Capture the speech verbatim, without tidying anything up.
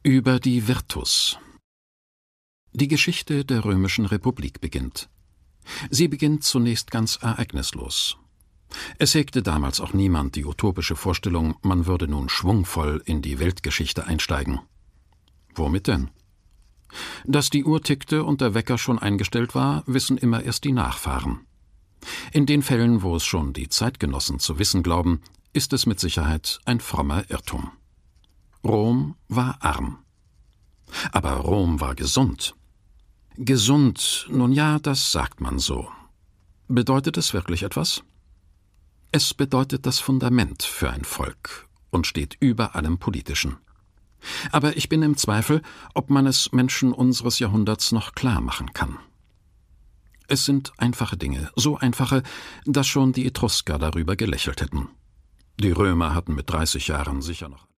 Über die Virtus. Die Geschichte der Römischen Republik beginnt. Sie beginnt zunächst ganz ereignislos. Es hegte damals auch niemand die utopische Vorstellung, man würde nun schwungvoll in die Weltgeschichte einsteigen. Womit denn? Dass die Uhr tickte und der Wecker schon eingestellt war, wissen immer erst die Nachfahren. In den Fällen, wo es schon die Zeitgenossen zu wissen glauben, ist es mit Sicherheit ein frommer Irrtum. Rom war arm. Aber Rom war gesund. Gesund, nun ja, das sagt man so. Bedeutet es wirklich etwas? Es bedeutet das Fundament für ein Volk und steht über allem Politischen. Aber ich bin im Zweifel, ob man es Menschen unseres Jahrhunderts noch klar machen kann. Es sind einfache Dinge, so einfache, dass schon die Etrusker darüber gelächelt hätten. Die Römer hatten mit dreißig Jahren sicher noch